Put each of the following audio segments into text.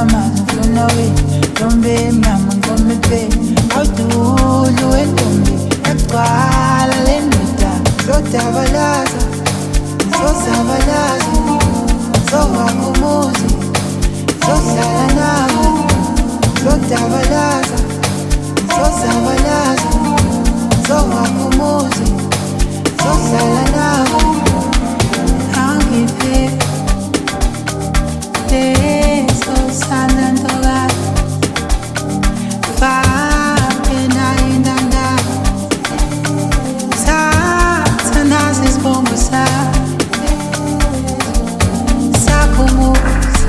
amazi ngifuna wena ntombi emnyama ngome pe awudulu wentombi yagcwala le ndoda zodabalaza zozabalaza zowakho umuzi zohlala nawe zodabalaza zozabalaza zowakho umuzi zohlala nawe angiphe leso sandantoka fake nayindanda thatha nasi isibongo sakho umuzi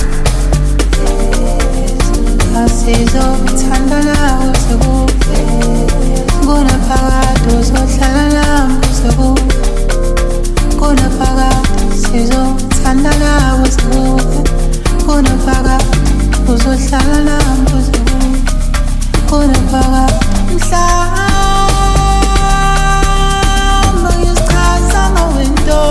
asizothanda nawe sekude kunaphakade uzohlala nami sekude kunaphakade sizothanda nawe sekude kunaphakade uzohlala nami sekude kunaphakade mhlawumbe ngisichaza ngawento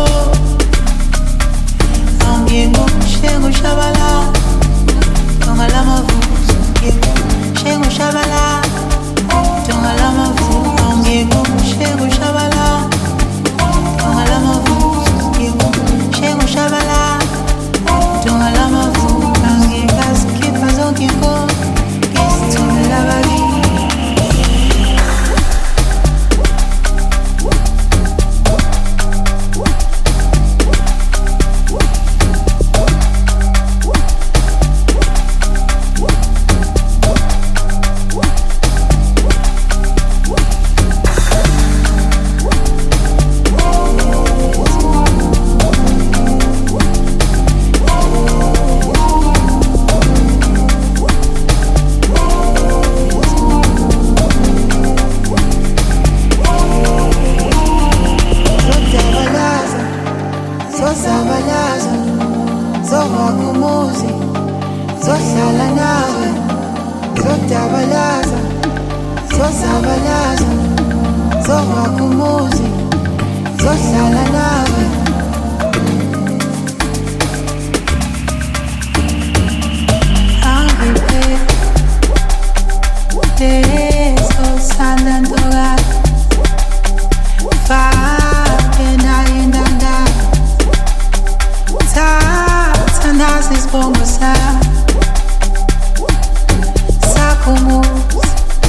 angingokushenga ushabala dongalamavuzo ngingokushenga ushabala dongalamavuzo angingokushenga ushabala dongalamavuzo ngingokushenga ushabala dongalamavuzo angikazikhipha zonke inkomo ngisithumela abakini zozabalaza zowakho umuzi zohlala nawe zodabalaza zozabalaza zowakho umuzi zohlala nawe angiphe leso sandantoka fake nayindanda thatha nasi isibongo sakho umuzi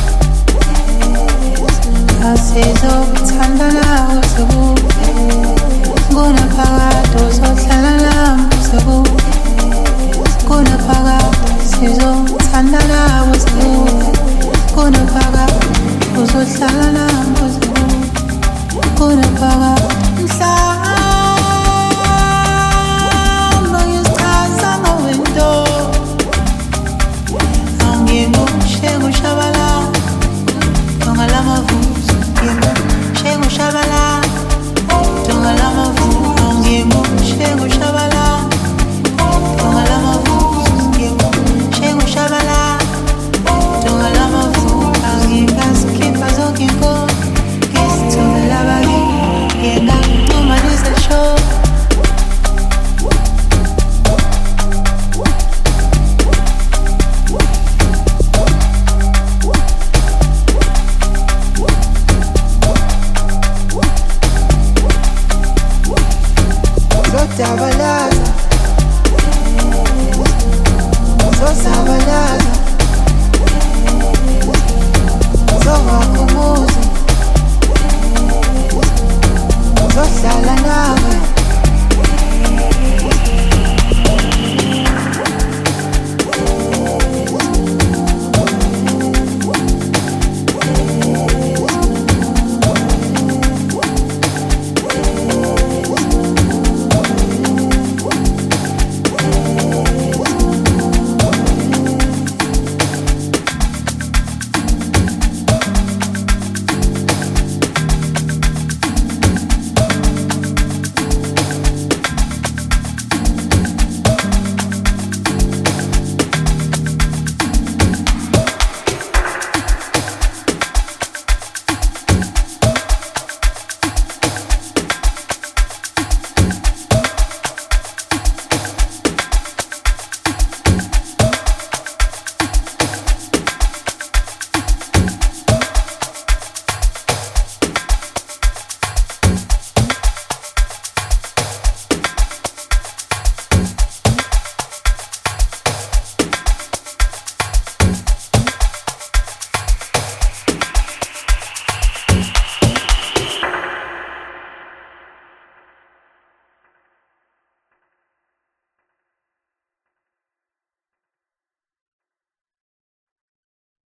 asizothanda nawe sekude kunaphakade uzohlala nami sekude kunaphakade sizothanda nawe sekude kunaphakade uzohlala nami sekude kunaphakade Shengu shabala, dongalama vuzo, shengu shabala, dongalama vuzo, shengu shabala, dongalama vuzo, shengu shabala, dongalama vuzo, angikazikhipha zonke inkomo ngisithumela abakini ngingakuxhumanisa show. Zodabalaza zozabalaza zowakho umuzi zohlala nawe